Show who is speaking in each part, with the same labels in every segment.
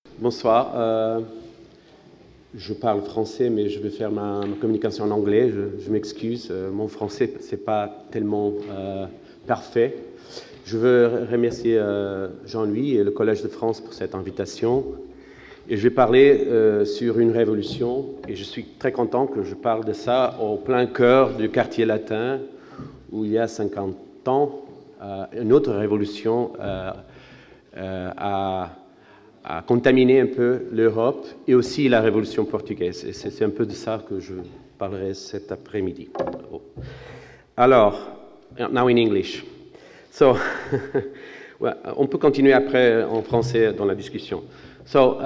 Speaker 1: Bonsoir. Je parle français, mais je vais faire ma communication en anglais. Je m'excuse. Mon français, c'est pas tellement parfait. Je veux remercier Jean-Louis et le Collège de France pour cette invitation. Et je vais parler sur une révolution. Et je suis très content que je parle de ça au plein cœur du quartier latin, où il y a 50 ans, une autre révolution a contaminé un peu l'Europe et aussi la révolution portugaise. Et c'est un peu de ça que je parlerai cet après-midi. Alors, now in English. So, well, on peut continuer après en français dans la discussion. So,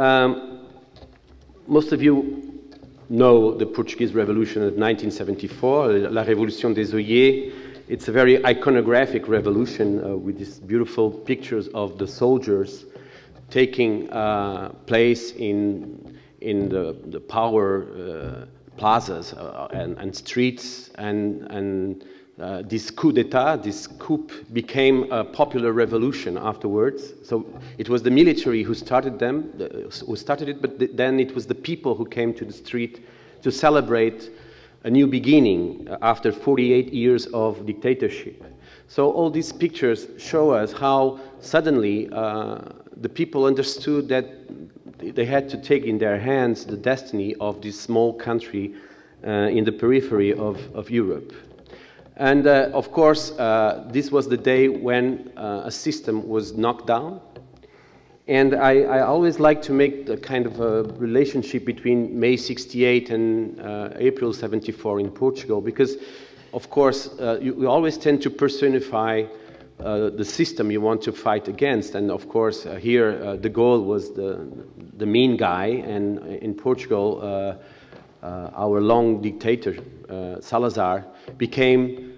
Speaker 1: most of you know the Portuguese Revolution of 1974, la Révolution des œillets. It's a very iconographic revolution with these beautiful pictures of the soldiers taking place in the power plazas and streets, and this coup d'etat, this coup, became a popular revolution afterwards. So it was the military who started it, but then it was the people who came to the street to celebrate a new beginning after 48 years of dictatorship. So all these pictures show us how suddenly the people understood that they had to take in their hands the destiny of this small country in the periphery of Europe. And of course, this was the day when a system was knocked down. And I always like to make the kind of a relationship between May 68 and April 74 in Portugal, because, of course, you always tend to personify the system you want to fight against. And, of course, here de Gaulle was the mean guy, and in Portugal, our long dictator, Salazar, became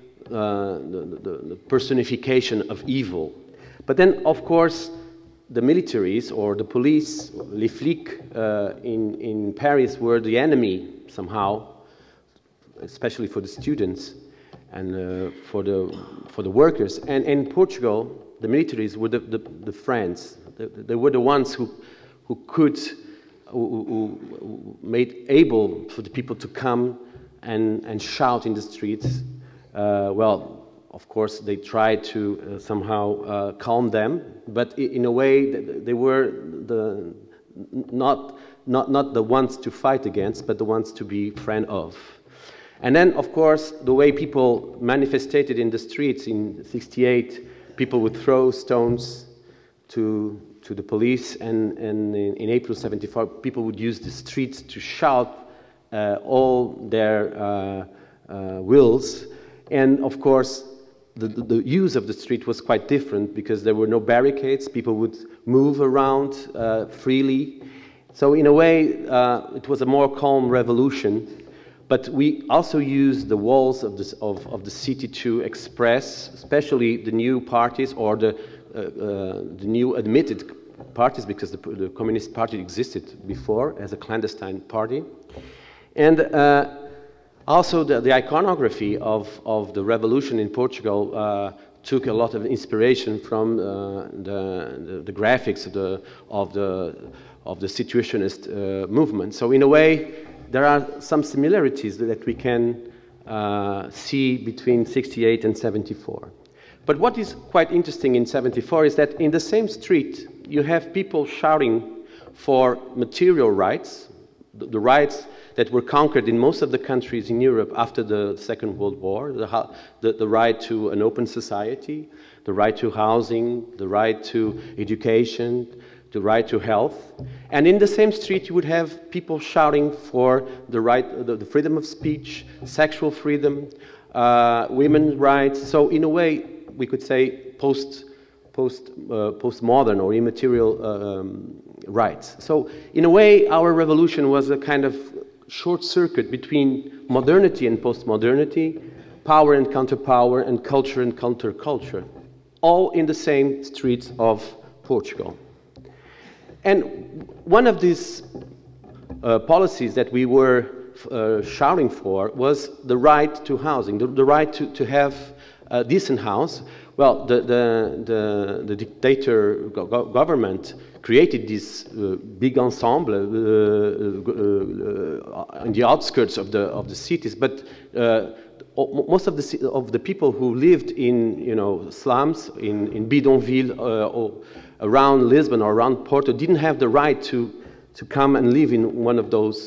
Speaker 1: the personification of evil. But then, of course, the militaries or the police, les flics in Paris were the enemy somehow, especially for the students and for the workers. And in Portugal, the militaries were the friends. They were the ones who made able for the people to come and shout in the streets. Well, of course, they tried to somehow calm them, but in a way, they were not the ones to fight against, but the ones to be friend of. And then, of course, the way people manifested in the streets in '68, people would throw stones to the police, and in April '74, people would use the streets to shout all their wills. And of course, the use of the street was quite different because there were no barricades. People would move around freely. So in a way, it was a more calm revolution. But we also used the walls of the city to express, especially the new parties or the new admitted parties, because the Communist Party existed before as a clandestine party. And also, the iconography of the revolution in Portugal took a lot of inspiration from the graphics of the Situationist movement. So, in a way, there are some similarities that we can see between '68 and '74. But what is quite interesting in '74 is that in the same street, you have people shouting for material rights, the rights that were conquered in most of the countries in Europe after the Second World War, the right to an open society, the right to housing, the right to education, the right to health. And in the same street, you would have people shouting for the right, the freedom of speech, sexual freedom, women's rights. So in a way, we could say postmodern or immaterial rights. So in a way, our revolution was a kind of short circuit between modernity and postmodernity, power and counterpower, and counterculture, all in the same streets of Portugal. And one of these policies that we were shouting for was the right to housing, the right to have a decent house. Well, the dictator government created this big ensemble on the outskirts of the cities, but most of the people who lived in slums in bidonville or around Lisbon or around Porto didn't have the right to come and live in one of those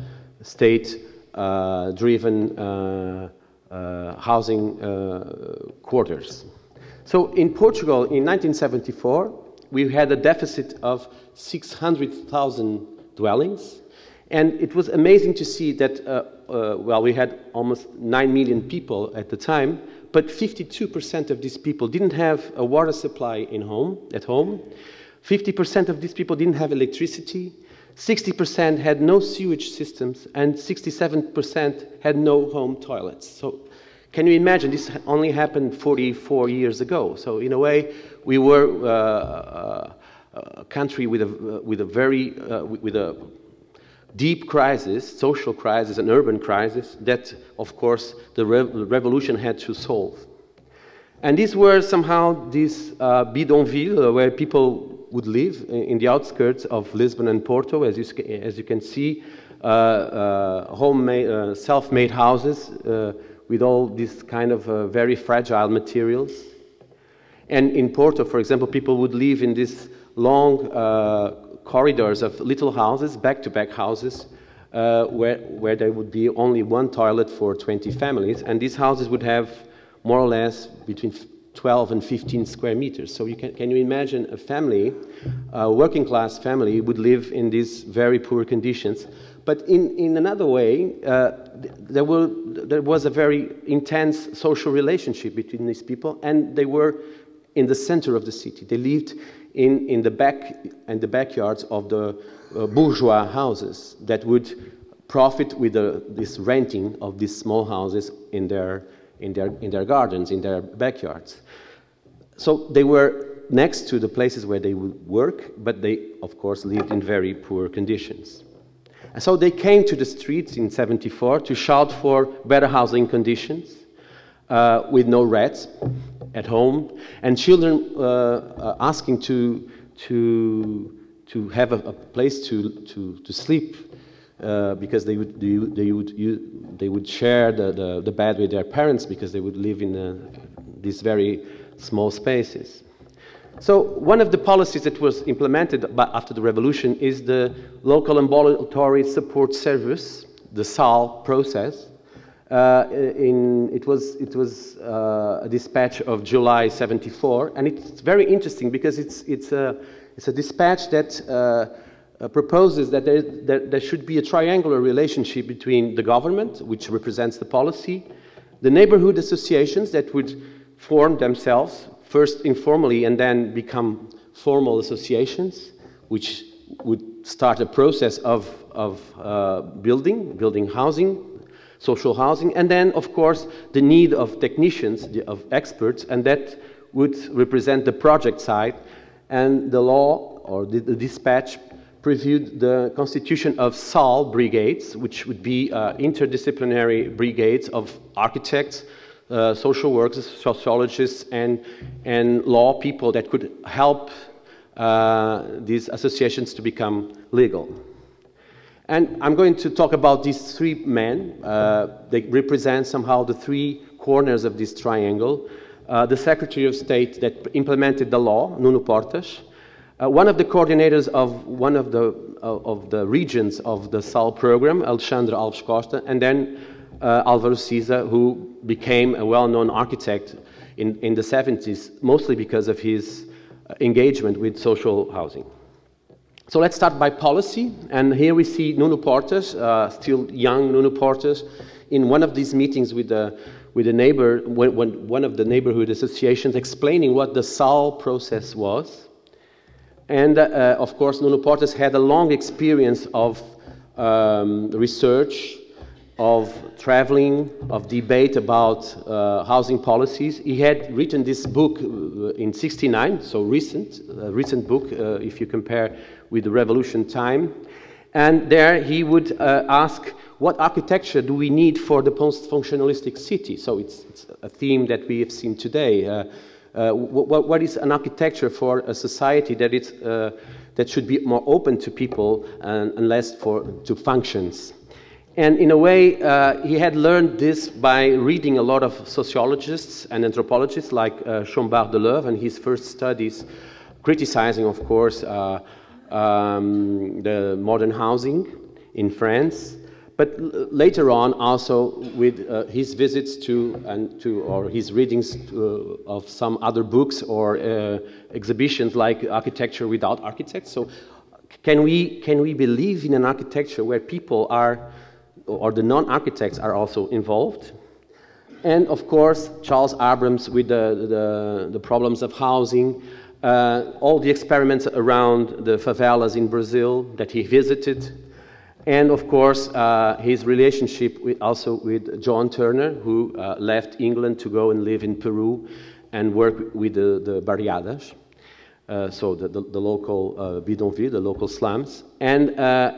Speaker 1: state-driven housing quarters. So in Portugal, in 1974, we had a deficit of 600,000 dwellings, and it was amazing to see that, we had almost 9 million people at the time, but 52% of these people didn't have a water supply at home. 50% of these people didn't have electricity. 60% had no sewage systems, and 67% had no home toilets. So can you imagine? This only happened 44 years ago. So in a way, we were a country with a very deep crisis, social crisis, an urban crisis that, of course, the revolution had to solve. And these were somehow these bidonville where people would live in the outskirts of Lisbon and Porto, as you can see, homemade, self-made houses with all these kind of very fragile materials. And in Porto, for example, people would live in these long corridors of little houses, back-to-back houses, where there would be only one toilet for 20 families, and these houses would have more or less between 12 and 15 square meters. So can you imagine a family, a working class family, would live in these very poor conditions? But in another way, there was a very intense social relationship between these people, and they were in the center of the city. They lived in the backyards of the bourgeois houses that would profit with this renting of these small houses in their gardens, in their backyards. So they were next to the places where they would work, but they, of course, lived in very poor conditions. And so they came to the streets in '74 to shout for better housing conditions, with no rats at home, and children asking to have a place to sleep, because they would share the bed with their parents, because they would live in these very small spaces. So one of the policies that was implemented after the revolution is the local ambulatory support service, the SAL process. It was a dispatch of July '74, and it's very interesting because it's a dispatch that proposes that there should be a triangular relationship between the government, which represents the policy, the neighborhood associations that would form themselves, first informally and then become formal associations, which would start a process of building housing, social housing, and then, of course, the need of technicians, of experts, and that would represent the project side. And the law, or the dispatch, previewed the constitution of SAL brigades, which would be interdisciplinary brigades of architects, social workers, sociologists, and law people that could help these associations to become legal. And I'm going to talk about these three men. They represent somehow the three corners of this triangle. The Secretary of State that implemented the law, Nuno Portas, one of the coordinators of one of the regions of the SAL program, Alexandre Alves Costa, and then Álvaro Siza, who became a well-known architect in the 70s, mostly because of his engagement with social housing. So let's start by policy, and here we see Nuno Portas, still young Nuno Portas, in one of these meetings with a neighbor, one of the neighborhood associations, explaining what the SAL process was. And of course, Nuno Portas had a long experience of research, of traveling, of debate about housing policies. He had written this book in '69, so a recent book if you compare with the revolution time. And there he would ask, what architecture do we need for the post-functionalistic city? So it's a theme that we have seen today. What is an architecture for a society that that should be more open to people and less to functions. And in a way, he had learned this by reading a lot of sociologists and anthropologists like Chambard Deleuve and his first studies, criticizing, of course, the modern housing in France. But later on, also with his visits or his readings of some other books or exhibitions like Architecture Without Architects. So, can we believe in an architecture where people are, or the non-architects are also involved? And of course, Charles Abrams with the problems of housing, all the experiments around the favelas in Brazil that he visited. And of course, his relationship also with John Turner, who left England to go and live in Peru and work with the barriadas, so the local bidonville, the local slums. And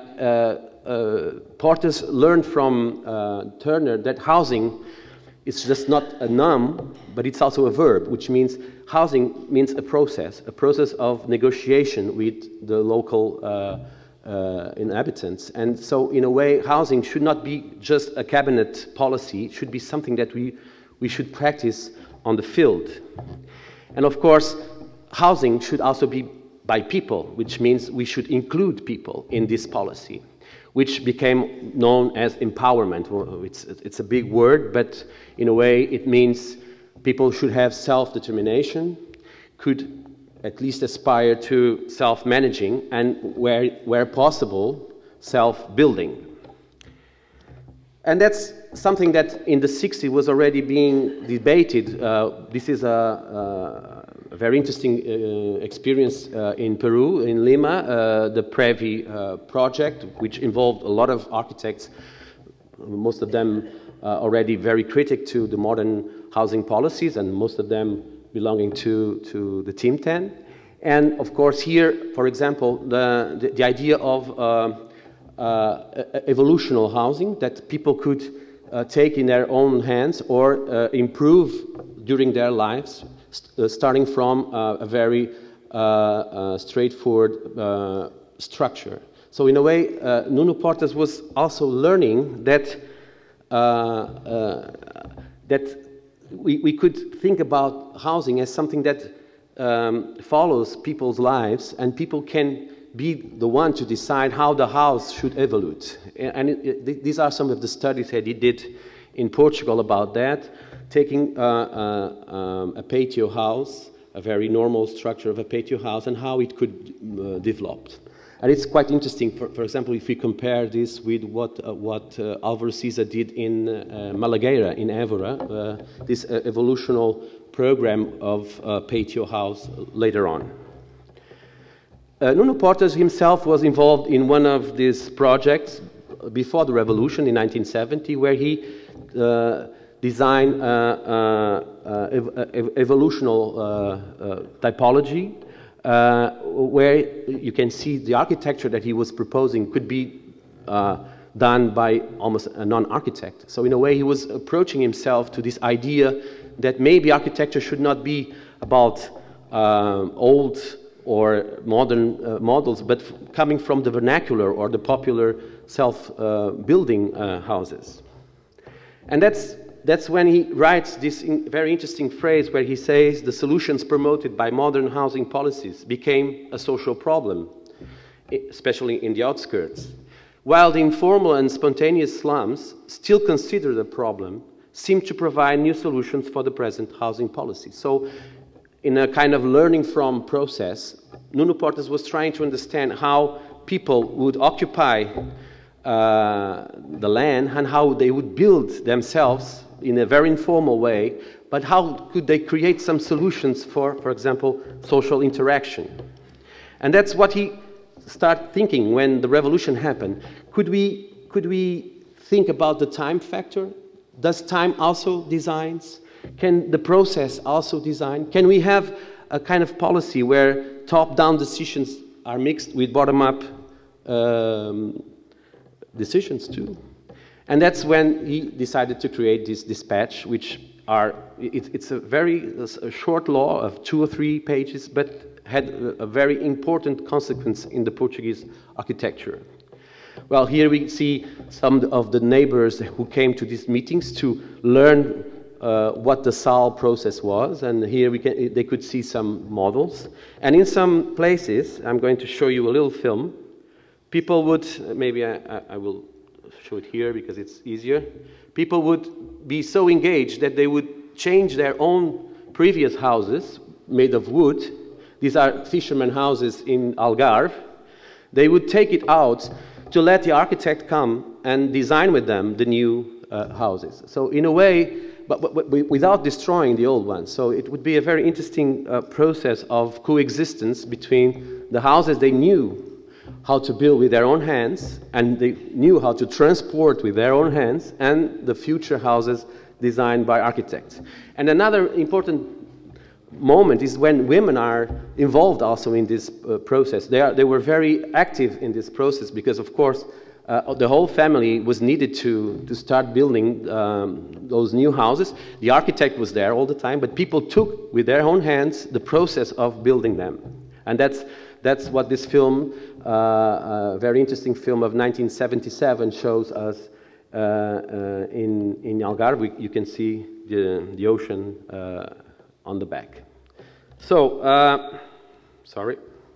Speaker 1: Portes learned from Turner that housing is just not a noun, but it's also a verb, which means housing means a process of negotiation with the local inhabitants. And so in a way, housing should not be just a cabinet policy, it should be something that we should practice on the field. And of course, housing should also be by people, which means we should include people in this policy, which became known as empowerment. Well, it's a big word, but in a way it means people should have self-determination, could at least aspire to self-managing, and where possible, self-building. And that's something that in the 60s was already being debated. This is a very interesting experience in Peru, in Lima, the Previ project, which involved a lot of architects, most of them already very critic to the modern housing policies, and most of them belonging to the Team 10. And of course here, for example, the idea of evolutional housing that people could take in their own hands or improve during their lives, starting from a very straightforward structure. So in a way, Nuno Portes was also learning that we could think about housing as something that follows people's lives, and people can be the one to decide how the house should evolve. And these are some of the studies that he did in Portugal about that, taking a patio house, a very normal structure of a patio house, and how it could develop. And it's quite interesting, for example, if we compare this with what Álvaro Siza did in Malagueira, in Évora, this evolutional program of patio house later on. Nuno Portes himself was involved in one of these projects before the revolution in 1970, where he designed evolutional typology, where you can see the architecture that he was proposing could be done by almost a non-architect. So in a way, he was approaching himself to this idea that maybe architecture should not be about old or modern models, but coming from the vernacular or the popular self-building houses. And that's when he writes this very interesting phrase where he says the solutions promoted by modern housing policies became a social problem, especially in the outskirts, while the informal and spontaneous slums, still considered a problem, seem to provide new solutions for the present housing policy. So in a kind of learning from process, Nuno Portes was trying to understand how people would occupy the land and how they would build themselves in a very informal way, but how could they create some solutions for example, social interaction. And that's what he started thinking when the revolution happened. Could we think about the time factor? Does time also designs? Can the process also design? Can we have a kind of policy where top-down decisions are mixed with bottom-up decisions too? And that's when he decided to create this dispatch, which it's a very short law of 2 or 3 pages, but had a very important consequence in the Portuguese architecture. Well, here we see some of the neighbors who came to these meetings to learn what the SAL process was, and here they could see some models. And in some places, I'm going to show you a little film, people would, maybe I will show it here because it's easier, people would be so engaged that they would change their own previous houses made of wood. These are fishermen houses in Algarve. They would take it out to let the architect come and design with them the new houses. So in a way, but without destroying the old ones. So it would be a very interesting process of coexistence between the houses they knew how to build with their own hands, and they knew how to transport with their own hands, and the future houses designed by architects. And another important moment is when women are involved also in this process. They were very active in this process because, of course, the whole family was needed to start building those new houses. The architect was there all the time, but people took with their own hands the process of building them. And that's what this film, a very interesting film of 1977, shows us in Algarve. You can see the ocean on the back. So, sorry.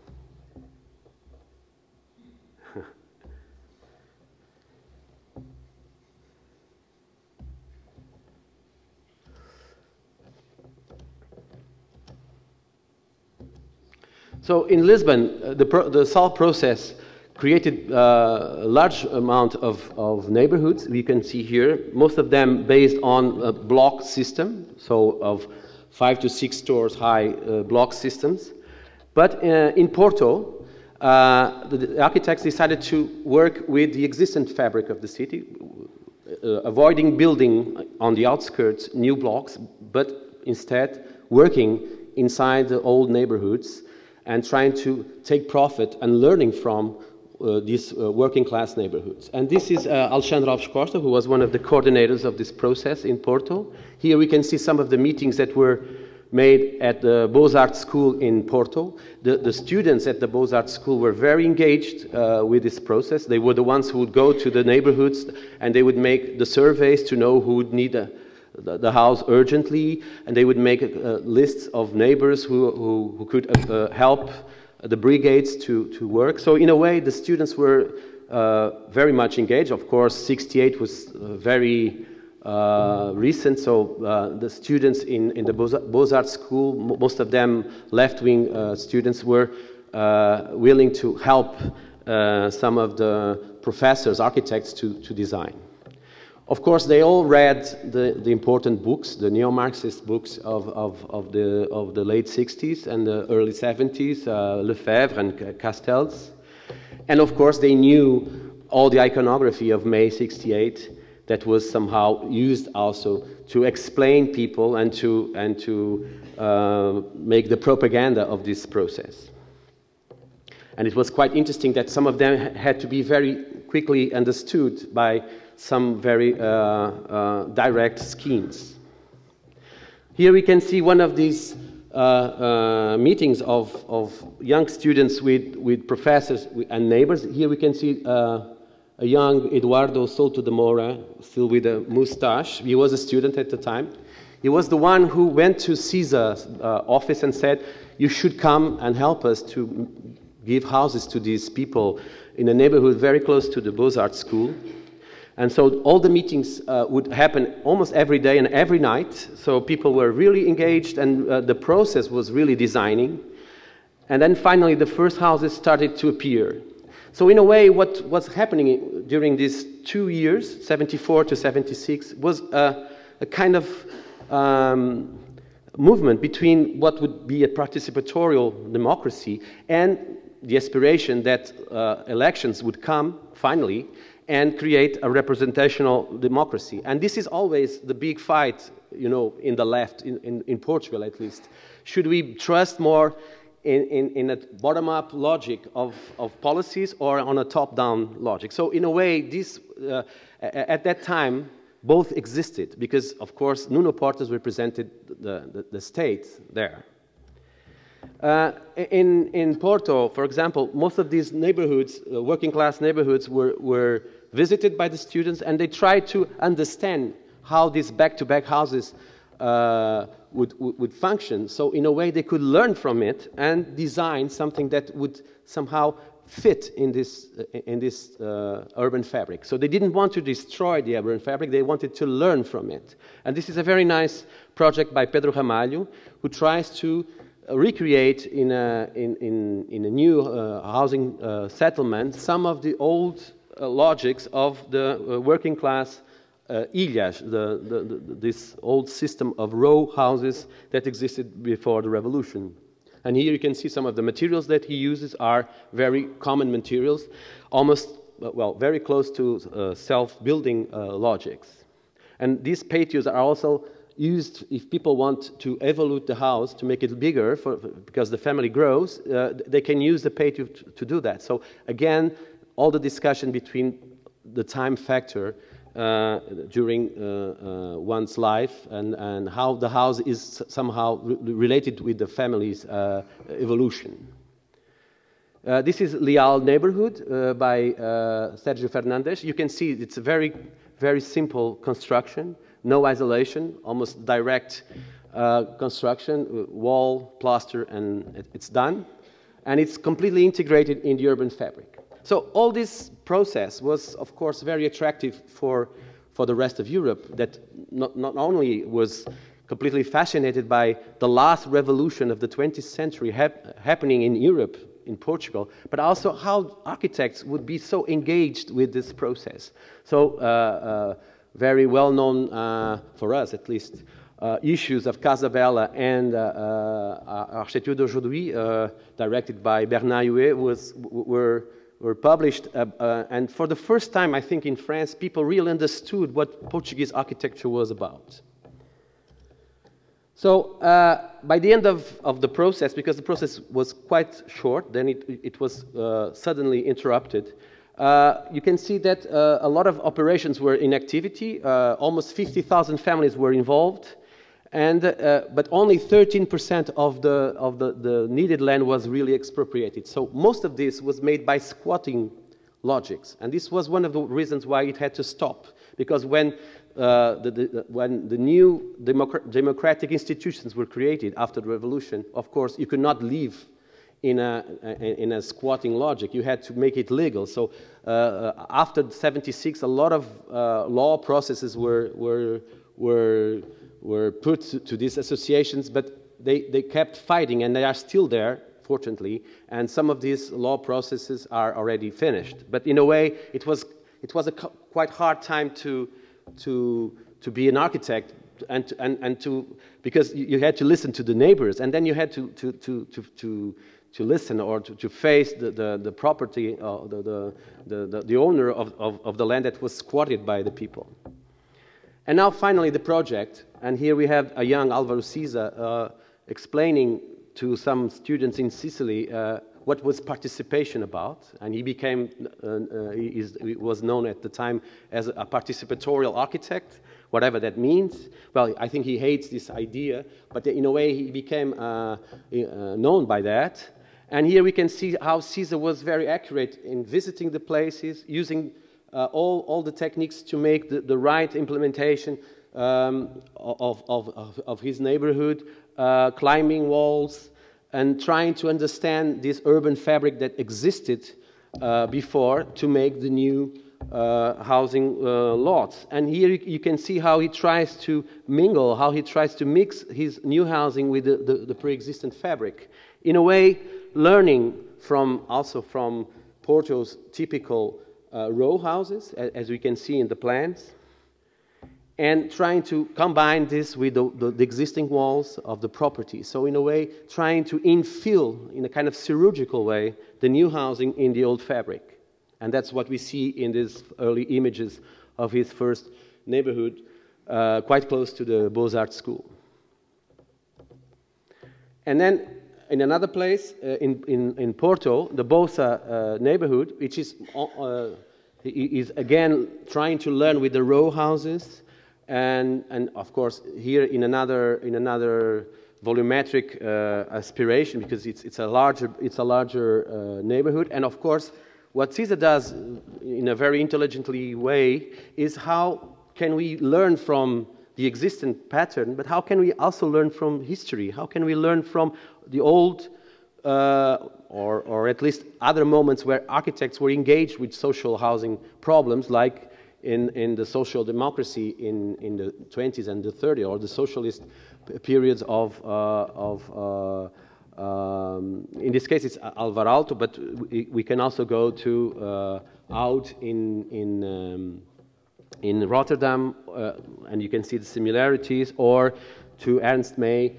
Speaker 1: So in Lisbon, the SAL process created a large amount of neighborhoods. We can see here, most of them based on a block system, so of 5 to 6 stories high block systems. But in Porto, the architects decided to work with the existing fabric of the city, avoiding building on the outskirts new blocks, but instead working inside the old neighborhoods and trying to take profit and learning from these working class neighborhoods. And this is Alexandre Alves Costa, who was one of the coordinators of this process in Porto. Here we can see some of the meetings that were made at the Beaux-Arts School in Porto. The students at the Beaux-Arts School were very engaged with this process. They were the ones who would go to the neighborhoods and they would make the surveys to know who would need the house urgently, and they would make lists of neighbors who could help the brigades to work. So in a way, the students were very much engaged. Of course, 68 was very recent, so the students in the Beaux-Arts School, most of them left-wing students, were willing to help some of the professors, architects, to design. Of course, they all read the important books, the neo-Marxist books of the late 60s and the early 70s, Lefebvre and Castells. And of course, they knew all the iconography of May 68 that was somehow used also to explain people and to make the propaganda of this process. And it was quite interesting that some of them had to be very quickly understood by some very direct schemes. Here we can see one of these meetings of young students with professors and neighbors. Here we can see a young Eduardo Souto de Moura, still with a mustache. He was a student at the time. He was the one who went to Caesar's office and said, "You should come and help us to give houses to these people in a neighborhood very close to the Beaux-Arts School." And so all the meetings would happen almost every day and every night. So people were really engaged, and the process was really designing. And then finally, the first houses started to appear. So in a way, what was happening during these 2 years, 74 to 76, was a kind of movement between what would be a participatorial democracy and the aspiration that elections would come, finally, and create a representational democracy. And this is always the big fight, you know, in the left, in Portugal at least. Should we trust more in a bottom-up logic of policies or on a top-down logic? So in a way, this at that time, both existed because, of course, Nuno Portas represented the state there. In Porto, for example, most of these neighborhoods, working class neighborhoods, were visited by the students, and they tried to understand how these back-to-back houses would function. So in a way, they could learn from it and design something that would somehow fit in this urban fabric. So they didn't want to destroy the urban fabric, they wanted to learn from it. And this is a very nice project by Pedro Ramalho, who tries to recreate in a new housing settlement some of the old logics of the working class ilhas, this old system of row houses that existed before the revolution. And here you can see some of the materials that he uses are very common materials, almost, well, very close to self-building logics. And these patios are also used if people want to evolve the house to make it bigger because the family grows, they can use the patio to do that. So again, all the discussion between the time factor during one's life and how the house is somehow related with the family's evolution. This is Leal neighborhood by Sergio Fernandes. You can see it's a very, very simple construction, no isolation, almost direct construction, wall, plaster, and it's done. And it's completely integrated in the urban fabric. So all this process was, of course, very attractive for the rest of Europe, that not only was completely fascinated by the last revolution of the 20th century happening in Europe, in Portugal, but also how architects would be so engaged with this process. So very well known for us, at least, issues of Casa Bella and Architecture d'Aujourd'hui, directed by Bernard Huet, were published, and for the first time, I think, in France, people really understood what Portuguese architecture was about. So by the end of the process, because the process was quite short, then it was suddenly interrupted, you can see that a lot of operations were in activity, almost 50,000 families were involved, and but only 13% of the needed land was really expropriated. So most of this was made by squatting logics, and this was one of the reasons why it had to stop. Because when the new democratic institutions were created after the revolution, of course, you could not live in a squatting logic. You had to make it legal. So after '76, a lot of law processes were put to these associations, but they kept fighting, and they are still there, fortunately, and some of these law processes are already finished. But in a way, it was a quite hard time to be an architect, and to, because you had to listen to the neighbors, and then you had to listen or to face the property, the owner of the land that was squatted by the people. And now finally the project, and here we have a young Álvaro Siza explaining to some students in Sicily what was participation about, and he became, he was known at the time as a participatorial architect, whatever that means. Well, I think he hates this idea, but in a way he became known by that. And here we can see how Siza was very accurate in visiting the places, using all the techniques to make the right implementation of his neighborhood, climbing walls, and trying to understand this urban fabric that existed before to make the new housing lots. And here you can see how he tries to mingle, how he tries to mix his new housing with the pre-existent fabric. In a way, learning also from Porto's typical row houses, as we can see in the plans, and trying to combine this with the existing walls of the property. So in a way, trying to infill, in a kind of chirurgical way, the new housing in the old fabric. And that's what we see in these early images of his first neighborhood, quite close to the Beaux-Arts school. And then in another place, in Porto, the Bossa neighborhood, which is again trying to learn with the row houses, and of course here in another volumetric aspiration because it's a larger neighborhood. And of course, what CISA does in a very intelligently way is how can we learn from the existing pattern, but how can we also learn from history? How can we learn from the old, or at least other moments where architects were engaged with social housing problems, like in the social democracy in the 20s and the 30s, or the socialist periods of in this case it's Alvar Aalto, but we can also go to out in Rotterdam, and you can see the similarities, or to Ernst May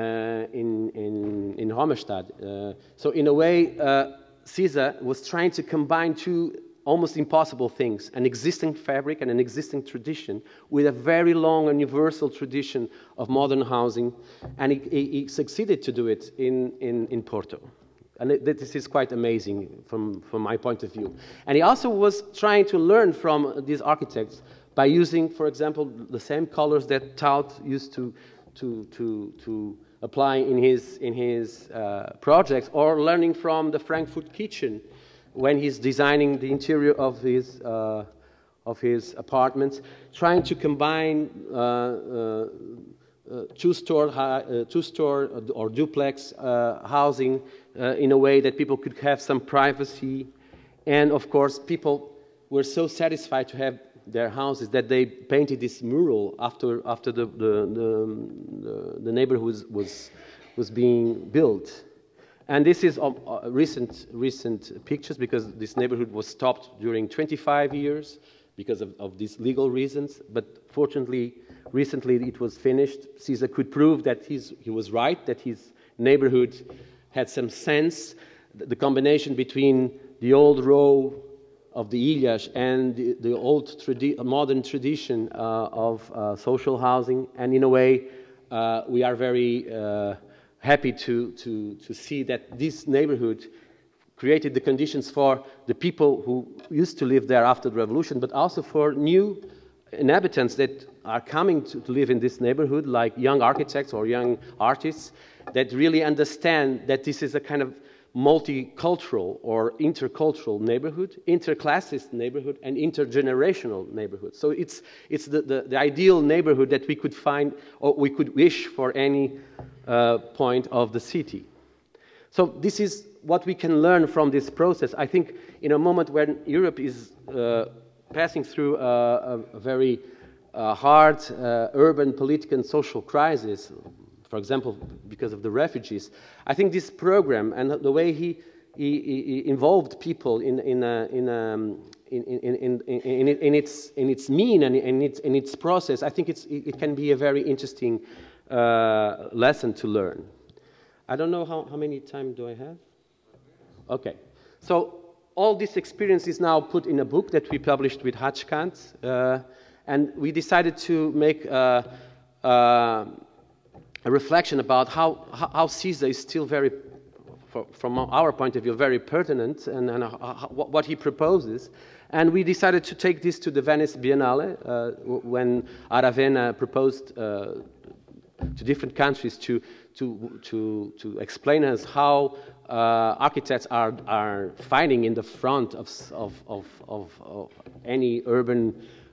Speaker 1: in Hommerstad. So in a way, CISA was trying to combine two almost impossible things, an existing fabric and an existing tradition with a very long and universal tradition of modern housing, and he succeeded to do it in Porto. And this is quite amazing from my point of view. And he also was trying to learn from these architects by using, for example, the same colors that Taut used to apply in his projects, or learning from the Frankfurt kitchen when he's designing the interior of his apartments, trying to combine two-store or duplex housing in a way that people could have some privacy. And of course, people were so satisfied to have their houses that they painted this mural after the neighborhood was being built. And this is recent pictures, because this neighborhood was stopped during 25 years because of these legal reasons. But fortunately, recently it was finished. CISA could prove that he was right, that his neighborhood had some sense. The combination between the old row of the Ilhas and the old modern tradition of social housing. And in a way, we are very happy to see that this neighborhood created the conditions for the people who used to live there after the revolution, but also for new inhabitants that are coming to live in this neighborhood, like young architects or young artists that really understand that this is a kind of multicultural or intercultural neighborhood, interclassist neighborhood, and intergenerational neighborhood. So it's the ideal neighborhood that we could find, or we could wish for any point of the city. So this is what we can learn from this process. I think in a moment when Europe is passing through a very hard urban, political, and social crisis, for example, because of the refugees, I think this program and the way he involved people in its mean and in its process, I think it can be a very interesting lesson to learn. I don't know how many time do I have? Okay, so all this experience is now put in a book that we published with Hatchkant, and we decided to make a reflection about how CISA is still very, from our point of view, very pertinent, and what he proposes. And we decided to take this to the Venice Biennale when Aravena proposed to different countries to explain us how architects are fighting in the front of any urban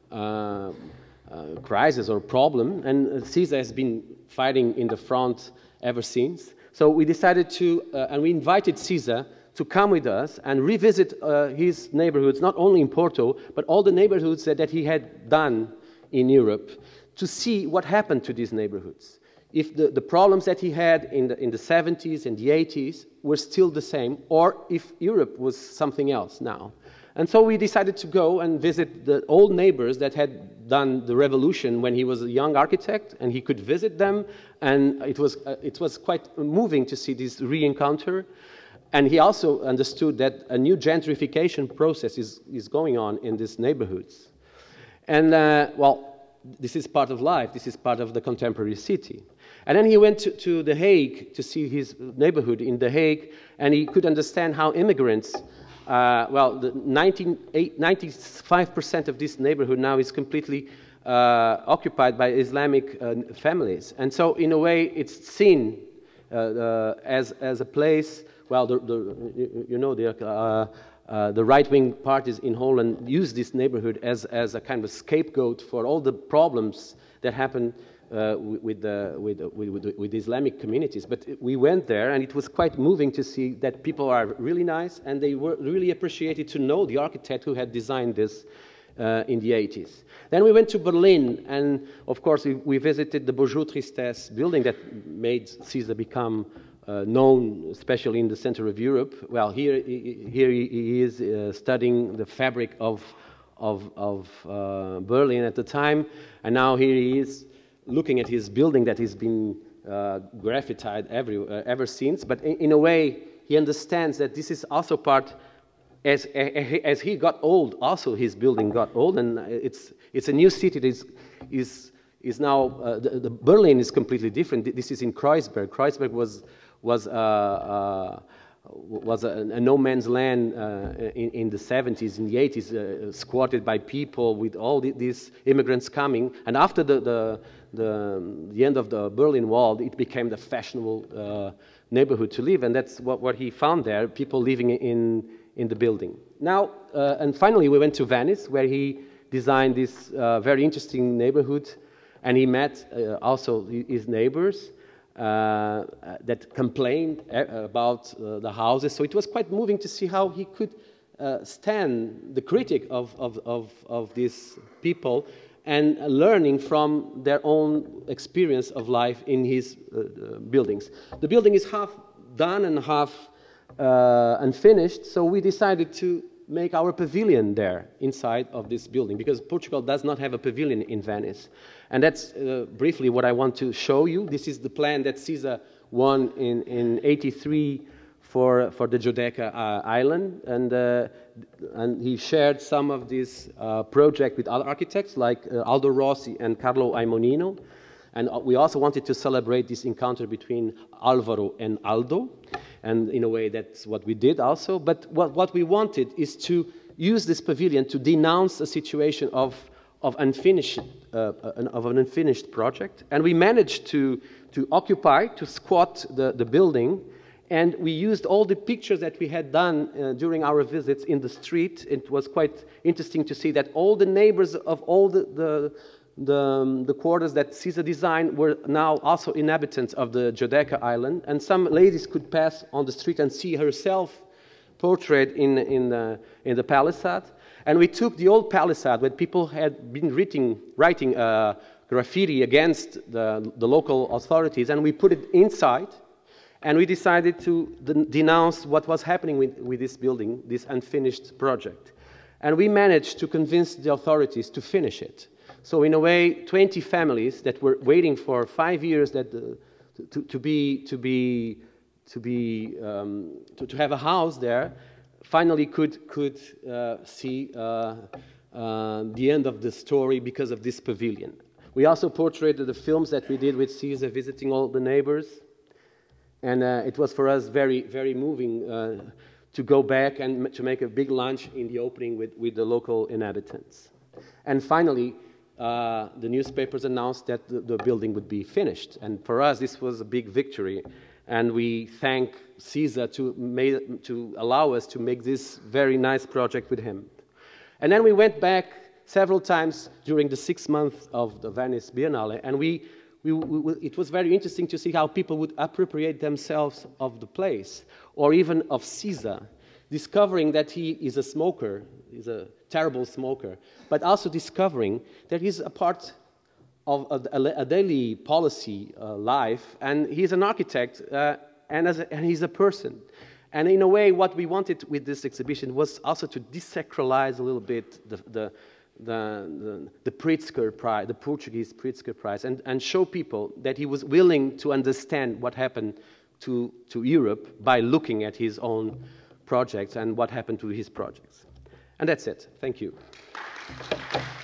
Speaker 1: crisis or problem, and CISA has been fighting in the front ever since. So we decided to, and we invited CISA to come with us and revisit his neighborhoods, not only in Porto, but all the neighborhoods that he had done in Europe, to see what happened to these neighborhoods. If the problems that he had in the 70s and the 80s were still the same, or if Europe was something else now. And so we decided to go and visit the old neighbors that had done the revolution when he was a young architect, and he could visit them, and it was quite moving to see this re-encounter. And he also understood that a new gentrification process is going on in these neighborhoods. And, well, this is part of life. This is part of the contemporary city. And then he went to The Hague to see his neighborhood in The Hague, and he could understand how immigrants, well, 95% of this neighborhood now is completely occupied by Islamic families. And so, in a way, it's seen as a place. Well, the right-wing parties in Holland use this neighborhood as a kind of scapegoat for all the problems that happen with Islamic communities. But we went there, and it was quite moving to see that people are really nice, and they were really appreciated to know the architect who had designed this in the 80s. Then we went to Berlin, and of course we visited the Bonjour Tristesse building that made Caesar become known, especially in the center of Europe. Well, here he is studying the fabric of Berlin at the time, and now here he is looking at his building that has been graffitied ever since. But in a way, he understands that this is also part. As he got old, also his building got old, and it's a new city. It is now the Berlin is completely different. This is in Kreuzberg. Kreuzberg was a no man's land in the 70s, in the 80s, squatted by people with all these immigrants coming. And after the end of the Berlin Wall, it became the fashionable neighborhood to live, and that's what he found there. People living in the building. Now, and finally, we went to Venice, where he designed this very interesting neighborhood, and he met also his neighbors that complained about the houses. So it was quite moving to see how he could stand the critic of these people and learning from their own experience of life in his buildings. The building is half done and half unfinished, so we decided to make our pavilion there inside of this building, because Portugal does not have a pavilion in Venice. And that's briefly what I want to show you. This is the plan that Caesar won in 83 for the Giudecca island, and he shared some of this project with other architects like Aldo Rossi and Carlo Aimonino. And we also wanted to celebrate this encounter between Alvaro and Aldo. And in a way, that's what we did also. But what we wanted is to use this pavilion to denounce a situation of an unfinished project. And we managed to occupy, to squat the building. And we used all the pictures that we had done during our visits in the street. It was quite interesting to see that all the neighbors of all the quarters that Caesar designed were now also inhabitants of the Giudecca island, and some ladies could pass on the street and see herself portrayed in the palisade. And we took the old palisade where people had been writing graffiti against the local authorities, and we put it inside, and we decided to denounce what was happening with this building, this unfinished project. And we managed to convince the authorities to finish it. So in a way, 20 families that were waiting for 5 years to have a house there, finally could see the end of the story because of this pavilion. We also portrayed the films that we did with Caesar visiting all the neighbors, and it was for us very, very moving to go back and to make a big lunch in the opening with the local inhabitants. And finally, the newspapers announced that the building would be finished. And for us, this was a big victory. And we thank Caesar to allow us to make this very nice project with him. And then we went back several times during the 6 months of the Venice Biennale, and it was very interesting to see how people would appropriate themselves of the place, or even of Caesar, discovering that he is a smoker, he's a terrible smoker, but also discovering that he's a part of a daily policy life, and he's an architect, and he's a person. And in a way, what we wanted with this exhibition was also to desacralize a little bit the Pritzker Prize, the Portuguese Pritzker Prize, and show people that he was willing to understand what happened to Europe by looking at his own projects and what happened to his projects. And that's it. Thank you.